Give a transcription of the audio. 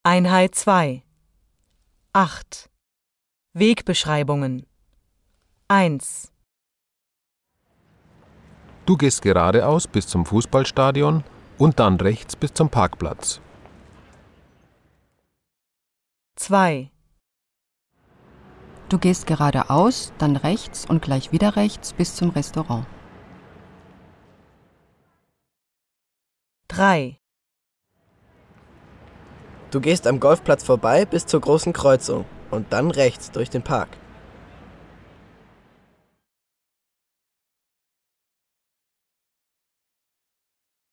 Einheit 2. 8. Wegbeschreibungen. 1. Du gehst geradeaus bis zum Fußballstadion und dann rechts bis zum Parkplatz. 2. Du gehst geradeaus, dann rechts und gleich wieder rechts bis zum Restaurant. 3. Du gehst am Golfplatz vorbei bis zur großen Kreuzung und dann rechts durch den Park.